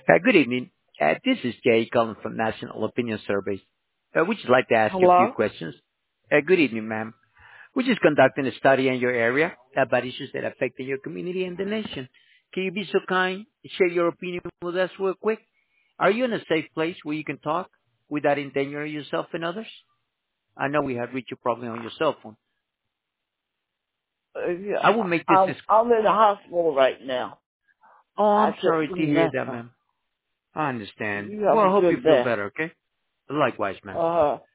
Good evening. This is Jay calling from National Opinion Surveys. We'd just like to ask you a few Hello? questions. Good evening, ma'am. We're just conducting a study in your area about issues that affect your community and the nation. Can you be so kind to share your opinion with us real quick? Are you in a safe place where you can talk without endangering yourself and others? I know we have reached you probably on your cell phone. Yeah, I will make this I'm as... I'm in the hospital right now. Oh, I I'm sorry can't to do hear that, nothing. ma'am. I understand. You have Well, a I hope you good feel day. better, okay? Likewise, ma'am.